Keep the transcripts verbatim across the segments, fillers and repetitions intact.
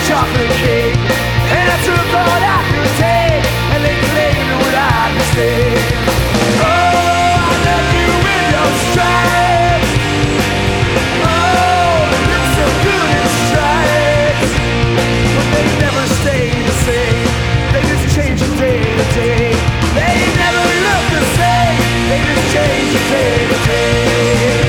chocolate cake, and I took all I could take, and they claimed what I could say. Oh, I left you in your stripes. Oh, they look so good in stripes, but they never stay the same. They just change from day to day. They never look the same. They just change from day to day.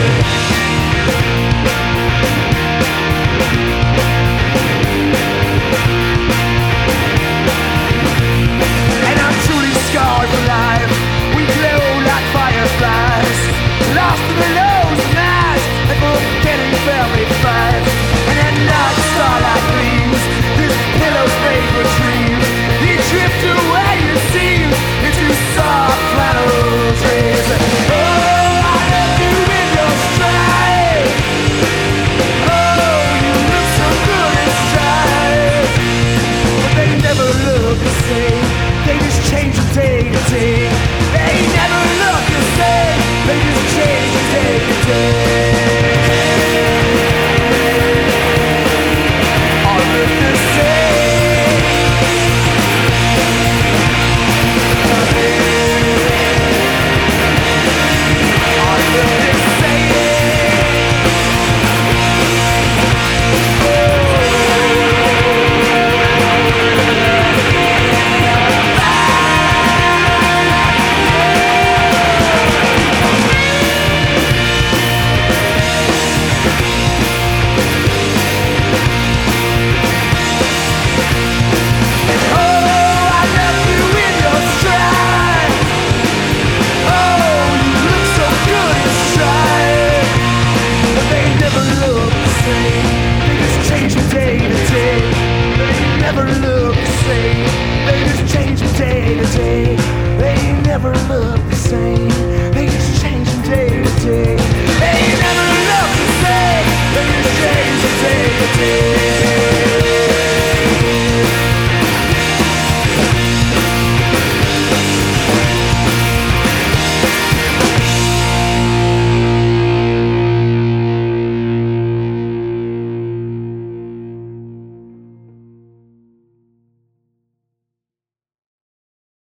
And I'm truly scarred for life. We glow like fireflies, lost in the lows and highs, like we're getting family fights. And at night starlight gleams, this pillow's made for dreams. You drift away, it seems, into soft flannel dreams. Oh, I left you in your stride. Oh, you look so good in stride, but they never look the same. They just change from day to day. They never look the same. They just change from day to day. All look the same. All look the same. Never look the same. They just change from day to day. They never look the same. They just change from day to day.